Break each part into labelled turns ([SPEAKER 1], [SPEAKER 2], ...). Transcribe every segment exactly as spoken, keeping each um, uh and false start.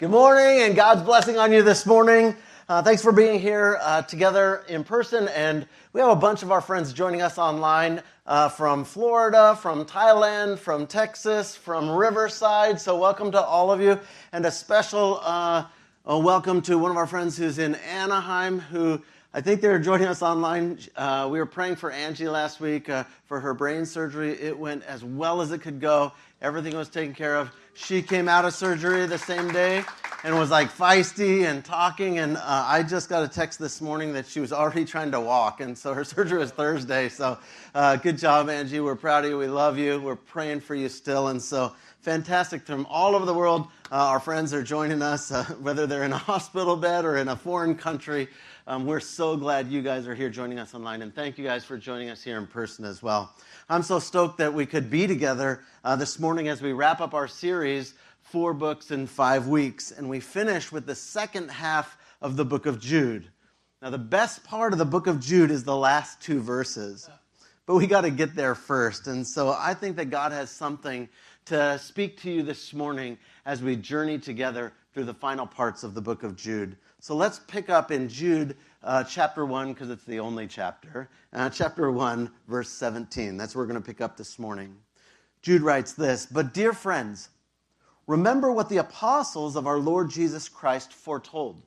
[SPEAKER 1] Good morning and God's blessing on you this morning. Uh, thanks for being here uh, together in person. And we have a bunch of our friends joining us online uh, from Florida, from Thailand, from Texas, from Riverside. So welcome to all of you. And a special uh, a welcome to one of our friends who's in Anaheim, who I think they're joining us online. Uh, we were praying for Angie last week uh, for her brain surgery. It went as well as it could go. Everything was taken care of. She came out of surgery the same day and was like feisty and talking. And uh, I just got a text this morning that she was already trying to walk. And so her surgery was Thursday. So uh, good job, Angie. We're proud of you. We love you. We're praying for you still. And so fantastic. From all over the world, uh, our friends are joining us, uh, whether they're in a hospital bed or in a foreign country. Um, we're so glad you guys are here joining us online. And thank you guys for joining us here in person as well. I'm so stoked that we could be together uh, this morning as we wrap up our series, Four Books in Five Weeks. And we finish with the second half of the book of Jude. Now, the best part of the book of Jude is the last two verses. But we got to get there first. And so I think that God has something to speak to you this morning as we journey together through the final parts of the book of Jude. So let's pick up in Jude uh, chapter one, because it's the only chapter. Uh, chapter one, verse seventeen. That's where we're going to pick up this morning. Jude writes this, "But dear friends, remember what the apostles of our Lord Jesus Christ foretold.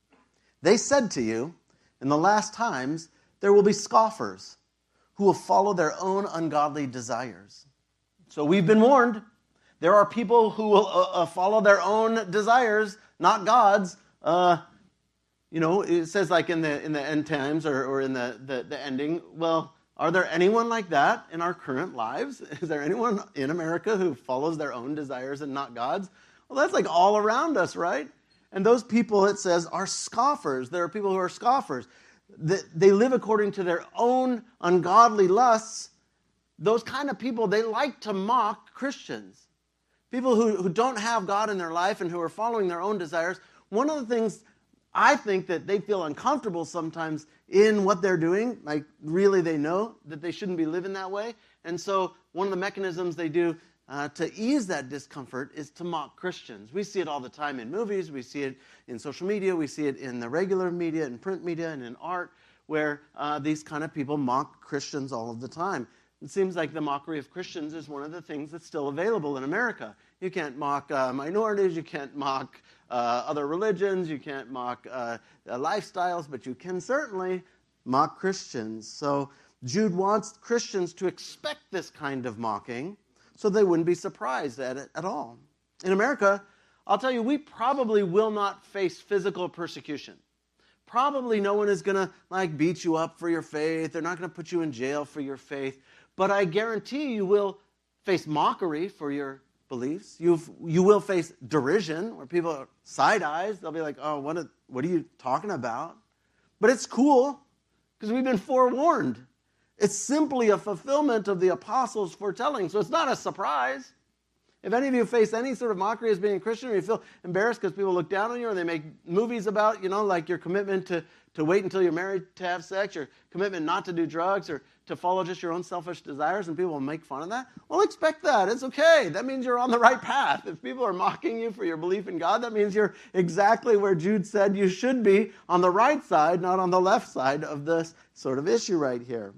[SPEAKER 1] They said to you, in the last times there will be scoffers who will follow their own ungodly desires." So we've been warned. There are people who will uh, uh, follow their own desires, not God's. Uh, you know, it says like in the in the end times or, or in the, the, the ending. Well, are there anyone like that in our current lives? Is there anyone in America who follows their own desires and not God's? Well, that's like all around us, right? And those people, it says, are scoffers. There are people who are scoffers. They live according to their own ungodly lusts. Those kind of people, they like to mock Christians. People who, who don't have God in their life and who are following their own desires. One of the things I think that they feel uncomfortable sometimes in what they're doing, like really they know that they shouldn't be living that way. And so one of the mechanisms they do uh, to ease that discomfort is to mock Christians. We see it all the time in movies, we see it in social media, we see it in the regular media, in print media, and in art, where uh, these kind of people mock Christians all of the time. It seems like the mockery of Christians is one of the things that's still available in America. You can't mock uh, minorities, you can't mock uh, other religions, you can't mock uh, uh, lifestyles, but you can certainly mock Christians. So Jude wants Christians to expect this kind of mocking so they wouldn't be surprised at it at all. In America, I'll tell you, we probably will not face physical persecution. Probably no one is going to like beat you up for your faith. They're not going to put you in jail for your faith. But I guarantee you will face mockery for your beliefs. You've, you will face derision, where people are side eyes. They'll be like, oh, what, a, what are you talking about? But it's cool, because we've been forewarned. It's simply a fulfillment of the apostles' foretelling, so it's not a surprise. If any of you face any sort of mockery as being a Christian, or you feel embarrassed because people look down on you, or they make movies about, you know, like your commitment to, to wait until you're married to have sex, your commitment not to do drugs, or to follow just your own selfish desires, and people will make fun of that, well, expect that. It's okay. That means you're on the right path. If people are mocking you for your belief in God, that means you're exactly where Jude said you should be, on the right side, not on the left side of this sort of issue right here.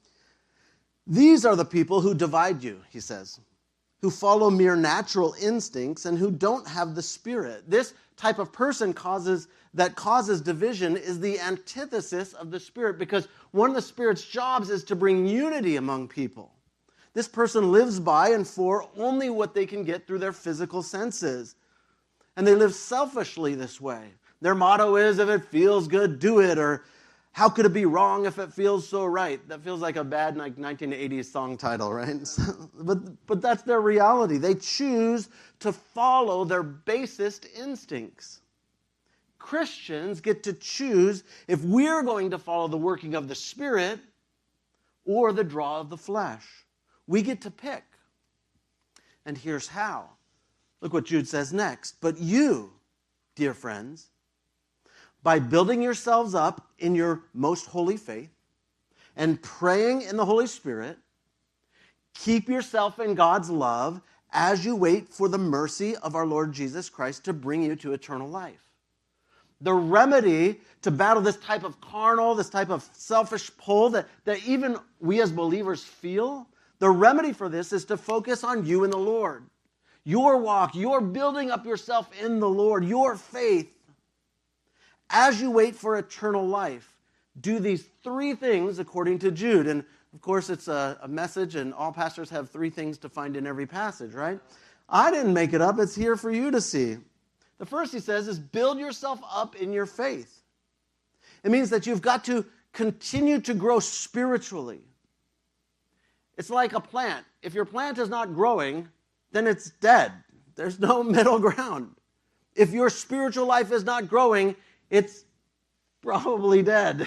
[SPEAKER 1] These are the people who divide you, he says, who follow mere natural instincts and who don't have the Spirit. This type of person causes that causes division is the antithesis of the Spirit, because one of the Spirit's jobs is to bring unity among people. This person lives by and for only what they can get through their physical senses. And they live selfishly this way. Their motto is, if it feels good, do it, or how could it be wrong if it feels so right? That feels like a bad like nineteen eighties song title, right? but, but that's their reality. They choose to follow their basest instincts. Christians get to choose if we're going to follow the working of the Spirit or the draw of the flesh. We get to pick. And here's how. Look what Jude says next. But you, dear friends, by building yourselves up in your most holy faith and praying in the Holy Spirit, keep yourself in God's love as you wait for the mercy of our Lord Jesus Christ to bring you to eternal life. The remedy to battle this type of carnal, this type of selfish pull that, that even we as believers feel, the remedy for this is to focus on you and the Lord. Your walk, your building up yourself in the Lord, your faith. As you wait for eternal life, do these three things according to Jude. And of course, it's a, a message, and all pastors have three things to find in every passage, right? I didn't make it up. It's here for you to see. The first, he says, is build yourself up in your faith. It means that you've got to continue to grow spiritually. It's like a plant. If your plant is not growing, then it's dead. There's no middle ground. If your spiritual life is not growing, it's probably dead.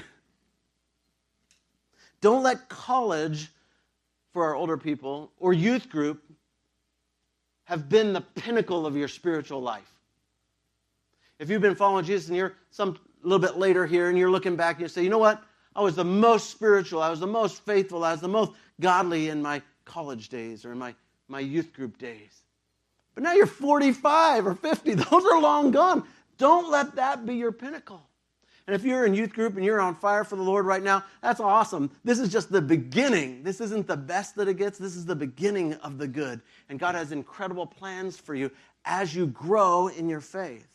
[SPEAKER 1] Don't let college, for our older people, or youth group have been the pinnacle of your spiritual life. If you've been following Jesus and you're some a little bit later here and you're looking back and you say, you know what? I was the most spiritual, I was the most faithful, I was the most godly in my college days or in my, my youth group days. But now you're forty-five or fifty. Those are long gone. Don't let that be your pinnacle. And if you're in youth group and you're on fire for the Lord right now, that's awesome. This is just the beginning. This isn't the best that it gets. This is the beginning of the good. And God has incredible plans for you as you grow in your faith.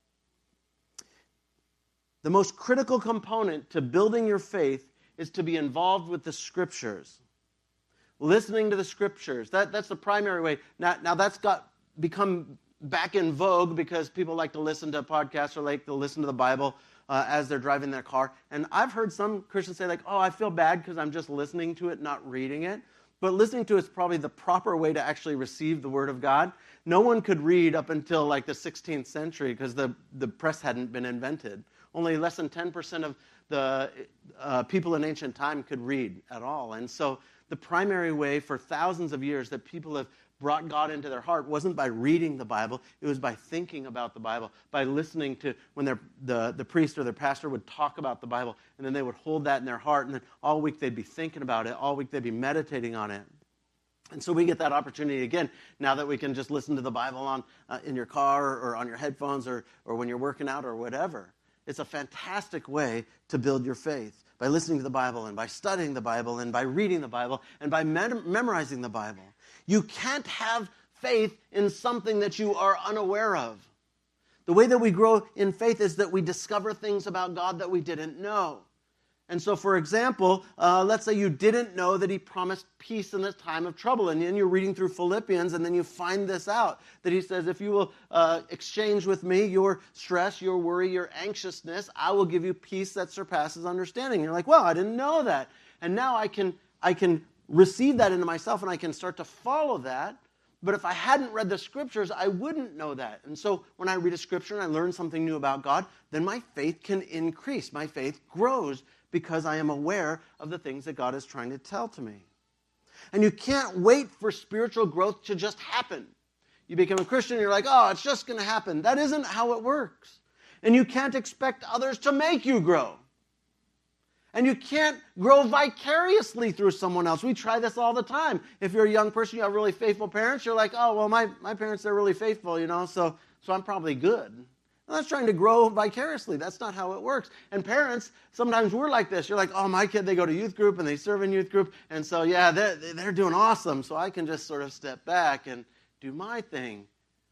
[SPEAKER 1] The most critical component to building your faith is to be involved with the Scriptures. Listening to the Scriptures. That, that's the primary way. Now, now that's got become back in vogue because people like to listen to podcasts or like to listen to the Bible uh, as they're driving their car. And I've heard some Christians say like, oh, I feel bad because I'm just listening to it, not reading it. But listening to it is probably the proper way to actually receive the Word of God. No one could read up until like the sixteenth century because the, the press hadn't been invented. Only less than ten percent of the uh, people in ancient time could read at all. And so the primary way for thousands of years that people have brought God into their heart wasn't by reading the Bible. It was by thinking about the Bible, by listening to when the, the priest or their pastor would talk about the Bible, and then they would hold that in their heart, and then all week they'd be thinking about it. All week they'd be meditating on it. And so we get that opportunity again now that we can just listen to the Bible on uh, in your car or on your headphones or or when you're working out or whatever. It's a fantastic way to build your faith, by listening to the Bible and by studying the Bible and by reading the Bible and by mem- memorizing the Bible. You can't have faith in something that you are unaware of. The way that we grow in faith is that we discover things about God that we didn't know. And so, for example, uh, let's say you didn't know that he promised peace in the time of trouble. And then you're reading through Philippians, and then you find this out, that he says, if you will uh, exchange with me your stress, your worry, your anxiousness, I will give you peace that surpasses understanding. And you're like, well, I didn't know that. And now I can, I can receive that into myself, and I can start to follow that. But if I hadn't read the Scriptures, I wouldn't know that. And so when I read a Scripture and I learn something new about God, then my faith can increase. My faith grows because I am aware of the things that God is trying to tell to me. And you can't wait for spiritual growth to just happen. You become a Christian and you're like, oh, it's just going to happen. That isn't how it works. And you can't expect others to make you grow. And you can't grow vicariously through someone else. We try this all the time. If you're a young person, you have really faithful parents, you're like, oh, well, my, my parents, they're really faithful, you know, so, so I'm probably good. Well, that's trying to grow vicariously. That's not how it works. And parents, sometimes we're like this. You're like, oh, my kid, they go to youth group and they serve in youth group. And so, yeah, they're, they're doing awesome. So I can just sort of step back and do my thing.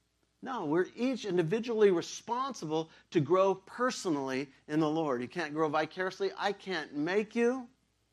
[SPEAKER 1] No, we're each individually responsible to grow personally in the Lord. You can't grow vicariously. I can't make you.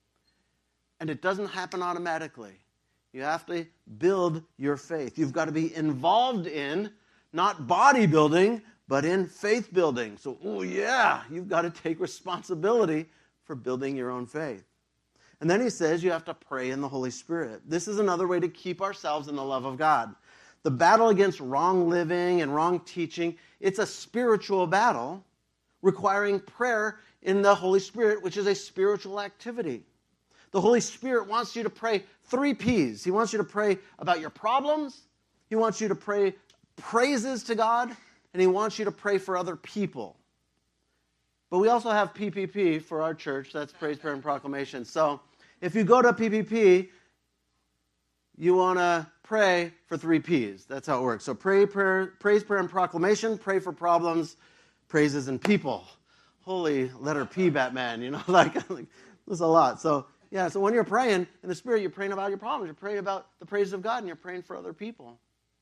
[SPEAKER 1] And it doesn't happen automatically. You have to build your faith. You've got to be involved in, not bodybuilding, but in faith building. So, oh yeah, you've got to take responsibility for building your own faith. And then he says you have to pray in the Holy Spirit. This is another way to keep ourselves in the love of God. The battle against wrong living and wrong teaching, it's a spiritual battle requiring prayer in the Holy Spirit, which is a spiritual activity. The Holy Spirit wants you to pray three P's. He wants you to pray about your problems. He wants you to pray praises to God. And he wants you to pray for other people. But we also have P P P for our church. That's Praise, Prayer, and Proclamation. So if you go to P P P, you want to pray for three P's. That's how it works. So pray, prayer, praise, prayer, and proclamation. Pray for problems, praises, and people. Holy letter P, Batman. You know, like, like there's a lot. So yeah. So when you're praying in the Spirit, you're praying about your problems. You're praying about the praise of God, and you're praying for other people.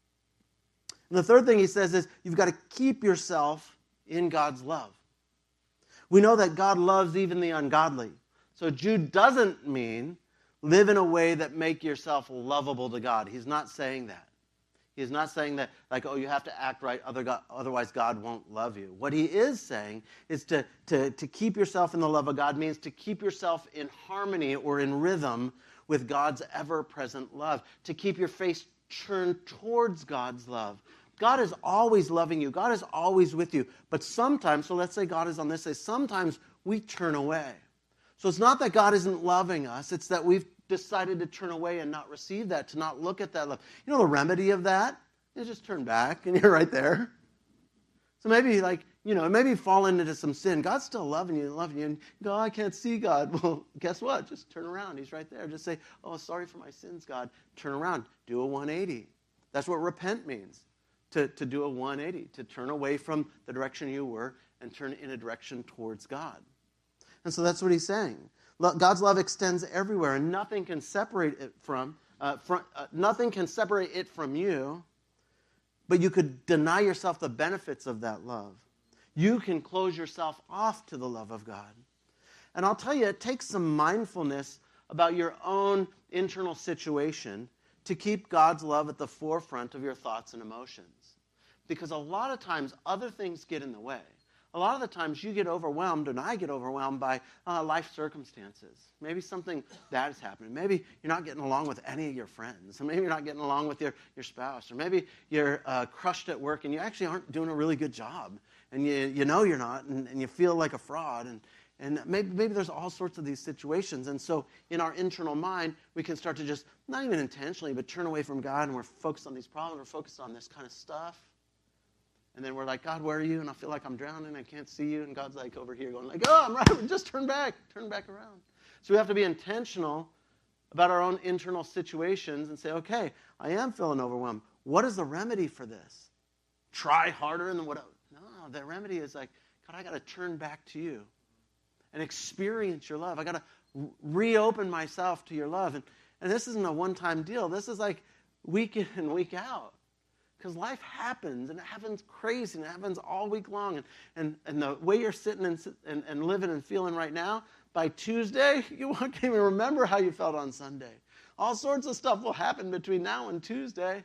[SPEAKER 1] And the third thing he says is you've got to keep yourself in God's love. We know that God loves even the ungodly. So Jude doesn't mean live in a way that make yourself lovable to God. He's not saying that. He's not saying that, like, oh, you have to act right, otherwise God won't love you. What he is saying is to, to, to keep yourself in the love of God means to keep yourself in harmony or in rhythm with God's ever-present love. To keep your face turned towards God's love. God is always loving you. God is always with you. But sometimes, so let's say God is on this day, sometimes we turn away. So it's not that God isn't loving us. It's that we've decided to turn away and not receive that, to not look at that love. You know the remedy of that? You just turn back and you're right there. So maybe like, you know, maybe fall into some sin. God's still loving you and loving you. And you go, oh, I can't see God. Well, guess what? Just turn around. He's right there. Just say, oh, sorry for my sins, God. Turn around. Do a one eighty. That's what repent means. To, to do a one eighty, to turn away from the direction you were and turn in a direction towards God. And so that's what he's saying. God's love extends everywhere, and nothing can separate it from, uh, from uh, nothing can separate it from you, but you could deny yourself the benefits of that love. You can close yourself off to the love of God. And I'll tell you, it takes some mindfulness about your own internal situation to keep God's love at the forefront of your thoughts and emotions. Because a lot of times other things get in the way. A lot of the times you get overwhelmed, and I get overwhelmed by uh, life circumstances. Maybe something bad is happening. Maybe you're not getting along with any of your friends. Or maybe you're not getting along with your, your spouse. Or maybe you're uh, crushed at work and you actually aren't doing a really good job. And you, you know you're not, and, and you feel like a fraud. And, and maybe, maybe there's all sorts of these situations. And so in our internal mind, we can start to just, not even intentionally, but turn away from God, and we're focused on these problems. We're focused on this kind of stuff. And then we're like, God, where are you? And I feel like I'm drowning. I can't see you. And God's like over here going like, oh, I'm right. Just turn back. Turn back around. So we have to be intentional about our own internal situations and say, okay, I am feeling overwhelmed. What is the remedy for this? Try harder and what? No, the remedy is like, God, I got to turn back to you and experience your love. I got to reopen myself to your love. And, and this isn't a one-time deal. This is like week in and week out. Because life happens, and it happens crazy, and it happens all week long. And, and, and the way you're sitting and, and, and living and feeling right now, by Tuesday, you can't even remember how you felt on Sunday. All sorts of stuff will happen between now and Tuesday.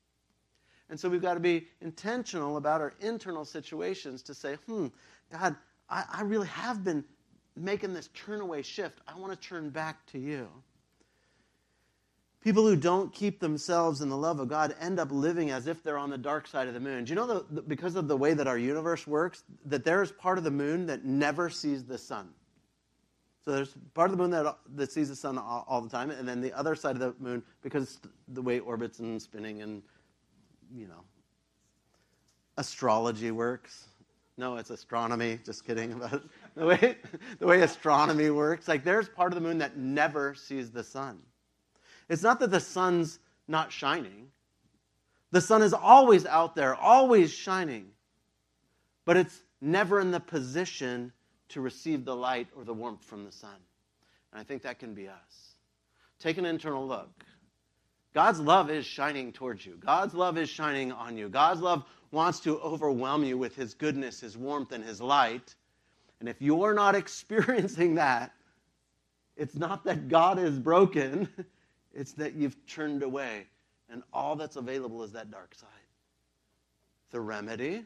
[SPEAKER 1] And so we've got to be intentional about our internal situations to say, hmm, God, I, I really have been making this turn-away shift. I want to turn back to you. People who don't keep themselves in the love of God end up living as if they're on the dark side of the moon. Do you know that the, because of the way that our universe works, that there is part of the moon that never sees the sun? So there's part of the moon that, that sees the sun all, all the time, and then the other side of the moon, because the way it orbits and spinning and, you know, astrology works. No, it's astronomy. Just kidding about it. The way, the way astronomy works. Like there's part of the moon that never sees the sun. It's not that the sun's not shining. The sun is always out there, always shining. But it's never in the position to receive the light or the warmth from the sun. And I think that can be us. Take an internal look. God's love is shining towards you. God's love is shining on you. God's love wants to overwhelm you with his goodness, his warmth, and his light. And if you're not experiencing that, it's not that God is broken. It's that you've turned away, and all that's available is that dark side. The remedy?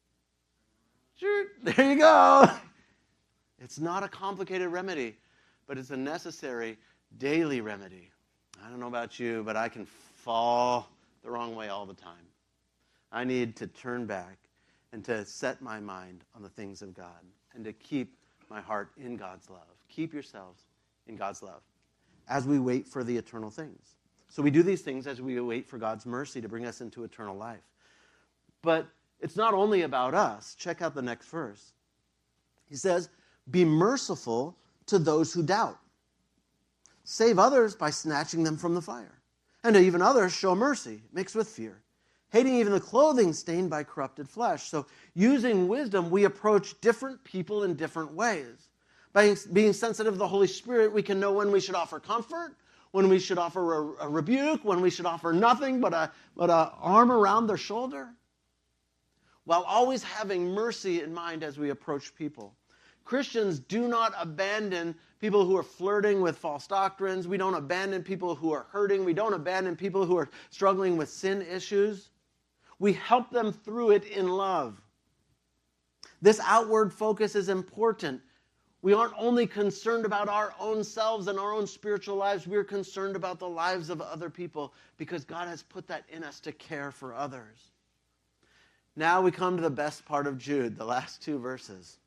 [SPEAKER 1] Sure, there you go. It's not a complicated remedy, but it's a necessary daily remedy. I don't know about you, but I can fall the wrong way all the time. I need to turn back and to set my mind on the things of God and to keep my heart in God's love. Keep yourselves in God's love as we wait for the eternal things. So we do these things as we wait for God's mercy to bring us into eternal life. But it's not only about us. Check out the next verse. He says, be merciful to those who doubt. Save others by snatching them from the fire. And to even others, show mercy, mixed with fear, hating even the clothing stained by corrupted flesh. So using wisdom, we approach different people in different ways. By being sensitive to the Holy Spirit, we can know when we should offer comfort, when we should offer a, a rebuke, when we should offer nothing but a, but a arm around their shoulder, while always having mercy in mind as we approach people. Christians do not abandon people who are flirting with false doctrines. We don't abandon people who are hurting. We don't abandon people who are struggling with sin issues. We help them through it in love. This outward focus is important. We aren't only concerned about our own selves and our own spiritual lives. We're concerned about the lives of other people because God has put that in us to care for others. Now we come to the best part of Jude, the last two verses.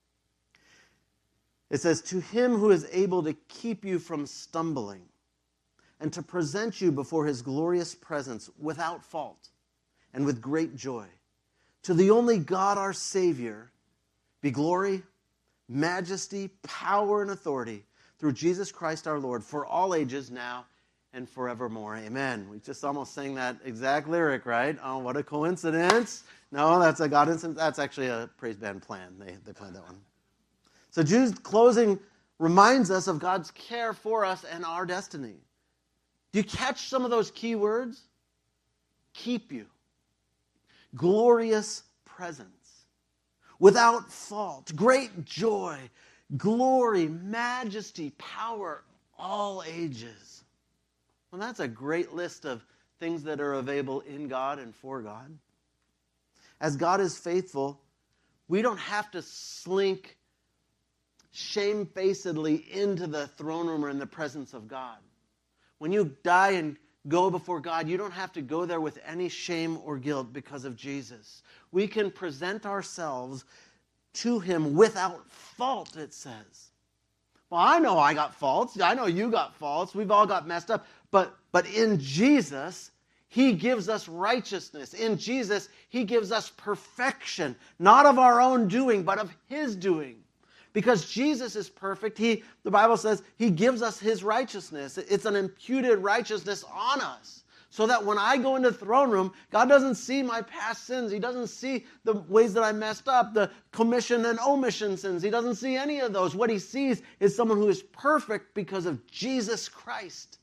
[SPEAKER 1] It says, to him who is able to keep you from stumbling and to present you before his glorious presence without fault and with great joy. To the only God our Savior be glory, majesty, power, and authority through Jesus Christ our Lord for all ages now and forevermore. Amen. We just almost sang that exact lyric, right? Oh, what a coincidence. No, that's a God instance. That's actually a praise band plan. They, they planned that one. So Jude's closing reminds us of God's care for us and our destiny. Do you catch some of those key words? Keep you. Glorious presence. Without fault. Great joy. Glory, majesty, power, all ages. Well, that's a great list of things that are available in God and for God. As God is faithful, we don't have to slink shamefacedly into the throne room or in the presence of God. When you die and go before God, you don't have to go there with any shame or guilt because of Jesus. We can present ourselves to him without fault, it says. Well, I know I got faults. I know you got faults. We've all got messed up. But, but in Jesus, he gives us righteousness. In Jesus, he gives us perfection, not of our own doing, but of his doing. Because Jesus is perfect, he, the Bible says he gives us his righteousness. It's an imputed righteousness on us. So that when I go into the throne room, God doesn't see my past sins. He doesn't see the ways that I messed up, the commission and omission sins. He doesn't see any of those. What he sees is someone who is perfect because of Jesus Christ.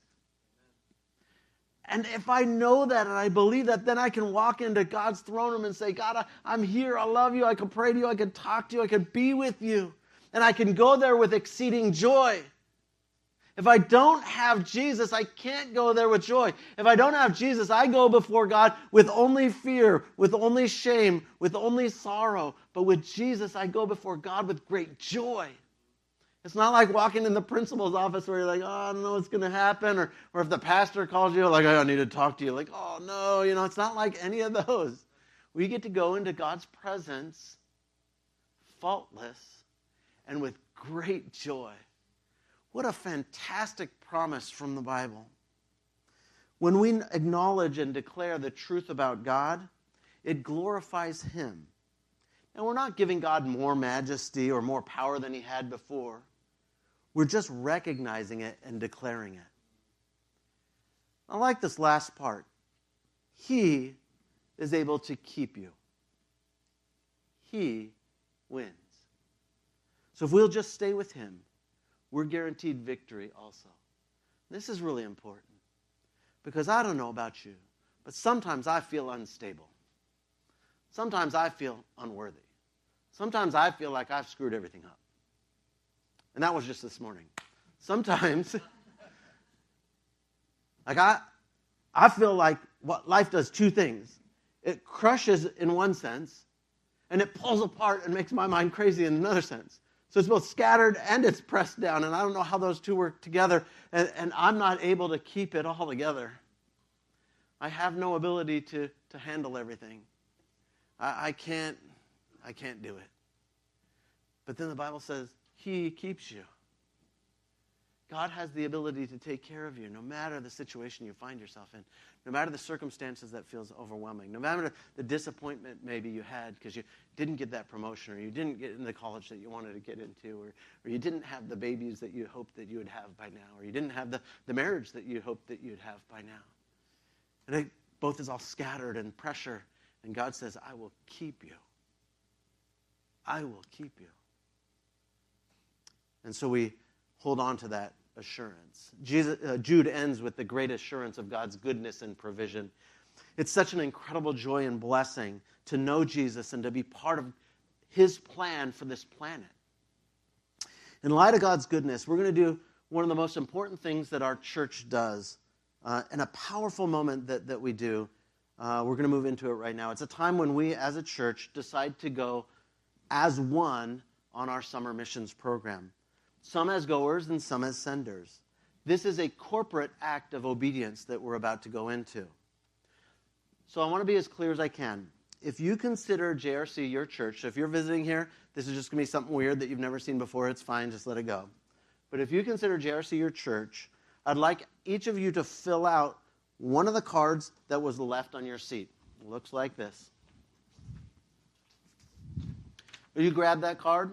[SPEAKER 1] And if I know that and I believe that, then I can walk into God's throne room and say, God, I, I'm here. I love you. I can pray to you. I can talk to you. I can be with you. And I can go there with exceeding joy. If I don't have Jesus, I can't go there with joy. If I don't have Jesus, I go before God with only fear, with only shame, with only sorrow. But with Jesus, I go before God with great joy. It's not like walking in the principal's office where you're like, oh, I don't know what's going to happen. Or, or if the pastor calls you, like, oh, I need to talk to you. Like, oh, no, you know, it's not like any of those. We get to go into God's presence faultless and with great joy. What a fantastic promise from the Bible. When we acknowledge and declare the truth about God, it glorifies him. And we're not giving God more majesty or more power than he had before. We're just recognizing it and declaring it. I like this last part. He is able to keep you. He wins. So if we'll just stay with him, we're guaranteed victory also. This is really important because I don't know about you, but sometimes I feel unstable. Sometimes I feel unworthy. Sometimes I feel like I've screwed everything up. And that was just this morning. Sometimes, like I, I feel like what life does two things. It crushes in one sense, and it pulls apart and makes my mind crazy in another sense. So it's both scattered and it's pressed down, and I don't know how those two work together, and, and I'm not able to keep it all together. I have no ability to, to handle everything. I, I can't, I can't do it. But then the Bible says, he keeps you. God has the ability to take care of you no matter the situation you find yourself in, no matter the circumstances that feels overwhelming, no matter the disappointment maybe you had because you didn't get that promotion or you didn't get in the college that you wanted to get into or, or you didn't have the babies that you hoped that you would have by now or you didn't have the, the marriage that you hoped that you'd have by now. And it both is all scattered and pressure. And God says, I will keep you. I will keep you. And so we hold on to that assurance. Jesus, uh, Jude ends with the great assurance of God's goodness and provision. It's such an incredible joy and blessing to know Jesus and to be part of his plan for this planet. In light of God's goodness, we're going to do one of the most important things that our church does, uh, and a powerful moment that, that we do. Uh, we're going to move into it right now. It's a time when we, as a church, decide to go as one on our summer missions program. Some as goers and some as senders. This is a corporate act of obedience that we're about to go into. So I want to be as clear as I can. If you consider J R C your church, so if you're visiting here, this is just going to be something weird that you've never seen before, it's fine, just let it go. But if you consider J R C your church, I'd like each of you to fill out one of the cards that was left on your seat. It looks like this. Will you grab that card?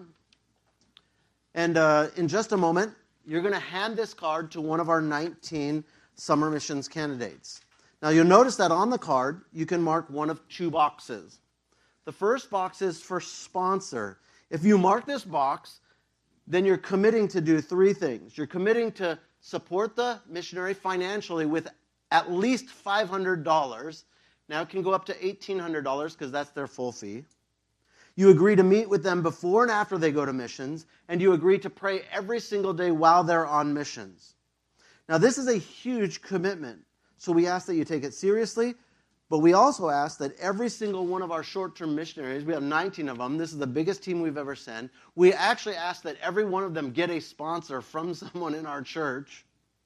[SPEAKER 1] And uh, in just a moment, you're going to hand this card to one of our nineteen summer missions candidates. Now, you'll notice that on the card, you can mark one of two boxes. The first box is for sponsor. If you mark this box, then you're committing to do three things. You're committing to support the missionary financially with at least five hundred dollars. Now, it can go up to eighteen hundred dollars because that's their full fee. You agree to meet with them before and after they go to missions, and you agree to pray every single day while they're on missions. Now, this is a huge commitment. So we ask that you take it seriously, but we also ask that every single one of our short-term missionaries, we have nineteen of them, this is the biggest team we've ever sent, we actually ask that every one of them get a sponsor from someone in our church,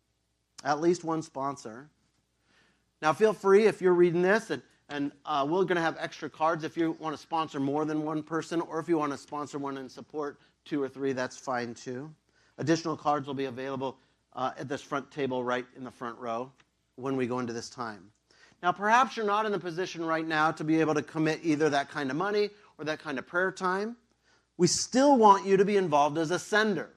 [SPEAKER 1] at least one sponsor. Now feel free, if you're reading this, and, and uh, we're going to have extra cards if you want to sponsor more than one person, or if you want to sponsor one and support two or three, that's fine too. Additional cards will be available uh, at this front table right in the front row when we go into this time. Now, perhaps you're not in the position right now to be able to commit either that kind of money or that kind of prayer time. We still want you to be involved as a sender.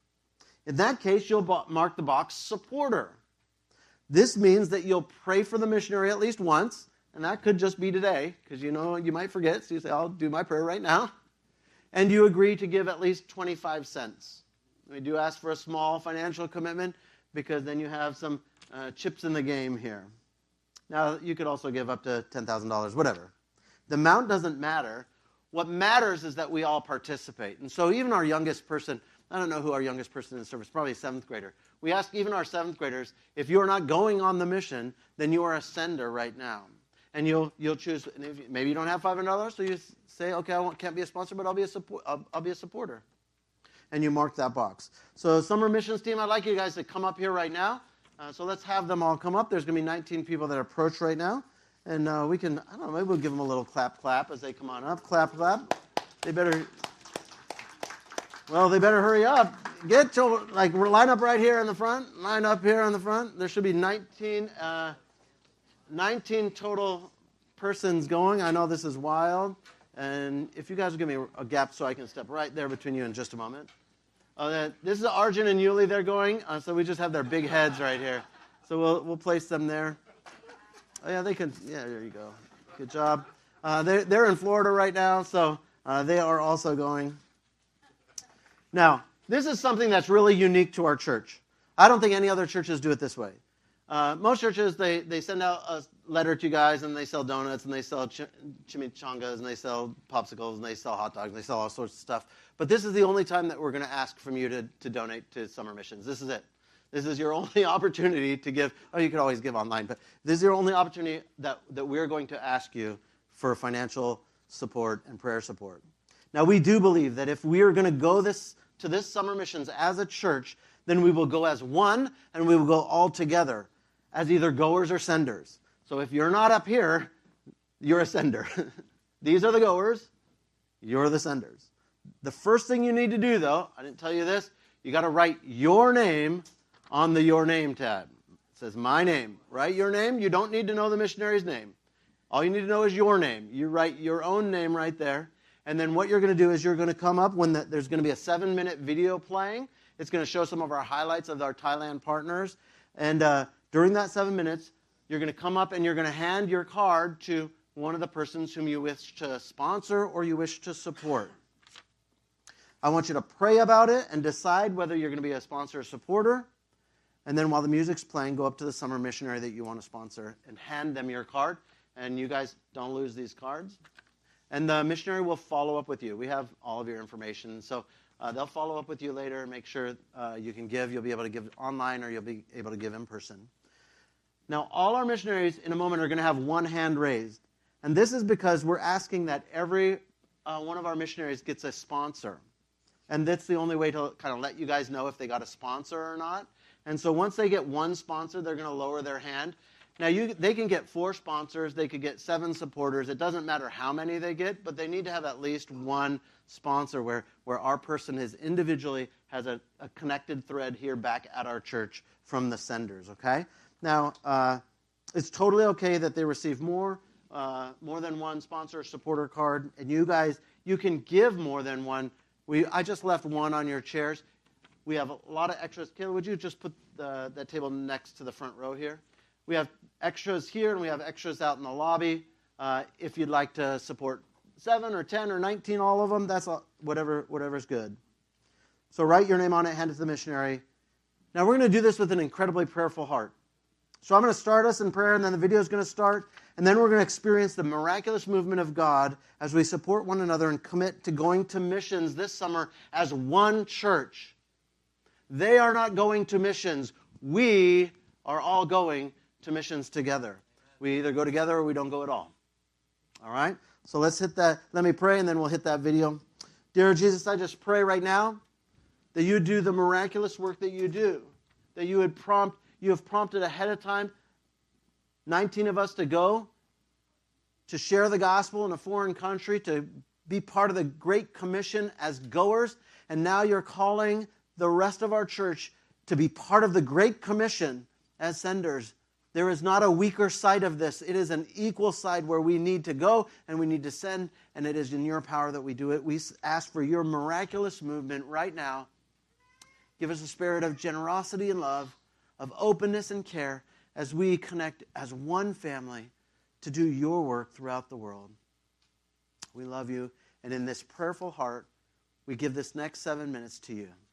[SPEAKER 1] In that case, you'll mark the box supporter. This means that you'll pray for the missionary at least once, and that could just be today, because you know you might forget, so you say, I'll do my prayer right now. And you agree to give at least twenty-five cents. We do ask for a small financial commitment, because then you have some Uh, chips in the game here. Now, you could also give up to ten thousand dollars, whatever. The amount doesn't matter. What matters is that we all participate. And so even our youngest person, I don't know who our youngest person in service, probably a seventh grader. We ask even our seventh graders, if you're not going on the mission, then you are a sender right now. And you'll you'll choose, and if you, maybe you don't have five hundred dollars, so you say, okay, I won't, can't be a sponsor, but I'll be a, support, I'll, I'll be a supporter. And you mark that box. So summer missions team, I'd like you guys to come up here right now. Uh, so let's have them all come up. There's going to be nineteen people that approach right now. And uh, we can, I don't know, maybe we'll give them a little clap, clap as they come on up. Clap, clap. They better, well, they better hurry up. Get to, like, line up right here in the front. Line up here in the front. There should be nineteen, uh, nineteen total persons going. I know this is wild. And if you guys will give me a gap so I can step right there between you in just a moment. Uh, this is Arjun and Yuli. They're going, uh, so we just have their big heads right here. So we'll we'll place them there. Oh yeah, they can. Yeah, there you go. Good job. Uh, they're they're in Florida right now, so uh, they are also going. Now, this is something that's really unique to our church. I don't think any other churches do it this way. Uh, most churches, they, they send out a letter to you guys, and they sell donuts, and they sell ch- chimichangas, and they sell popsicles, and they sell hot dogs, and they sell all sorts of stuff. But this is the only time that we're going to ask from you to, to donate to summer missions. This is it. This is your only opportunity to give. Oh, you could always give online, but this is your only opportunity that, that we're going to ask you for financial support and prayer support. Now, we do believe that if we are going to go this to this summer missions as a church, then we will go as one, and we will go all together as either goers or senders. So if you're not up here, you're a sender. These are the goers. You're the senders. The first thing you need to do, though, I didn't tell you this, you got to write your name on the Your Name tab. It says My Name. Write your name. You don't need to know the missionary's name. All you need to know is your name. You write your own name right there. And then what you're going to do is you're going to come up when the, there's going to be a seven-minute video playing. It's going to show some of our highlights of our Thailand partners. And uh, during that seven minutes, you're going to come up and you're going to hand your card to one of the persons whom you wish to sponsor or you wish to support. I want you to pray about it and decide whether you're going to be a sponsor or supporter. And then while the music's playing, go up to the summer missionary that you want to sponsor and hand them your card. And you guys don't lose these cards. And the missionary will follow up with you. We have all of your information. So uh, they'll follow up with you later, make sure uh, you can give. You'll be able to give online or you'll be able to give in person. Now, all our missionaries in a moment are going to have one hand raised. And this is because we're asking that every uh, one of our missionaries gets a sponsor. And that's the only way to kind of let you guys know if they got a sponsor or not. And so once they get one sponsor, they're going to lower their hand. Now, you, they can get four sponsors. They could get seven supporters. It doesn't matter how many they get, but they need to have at least one sponsor where, where our person is individually has a, a connected thread here back at our church from the senders, okay? Now, uh, it's totally okay that they receive more, uh, more than one sponsor or supporter card. And you guys, you can give more than one. We, I just left one on your chairs. We have a lot of extras. Kayla, would you just put the, that table next to the front row here? We have extras here, and we have extras out in the lobby. Uh, if you'd like to support seven or ten or nineteen, all of them, that's all, whatever whatever's good. So write your name on it, hand it to the missionary. Now we're going to do this with an incredibly prayerful heart. So I'm going to start us in prayer, and then the video is going to start, and then we're going to experience the miraculous movement of God as we support one another and commit to going to missions this summer as one church. They are not going to missions. We are all going to missions together. We either go together or we don't go at all. All right? So let's hit that. Let me pray, and then we'll hit that video. Dear Jesus, I just pray right now that you do the miraculous work that you do, that you would prompt, you have prompted ahead of time nineteen of us to go to share the gospel in a foreign country, to be part of the Great Commission as goers, and now you're calling the rest of our church to be part of the Great Commission as senders. There is not a weaker side of this. It is an equal side where we need to go and we need to send, and it is in your power that we do it. We ask for your miraculous movement right now. Give us a spirit of generosity and love, of openness and care as we connect as one family to do your work throughout the world. We love you, and in this prayerful heart, we give this next seven minutes to you.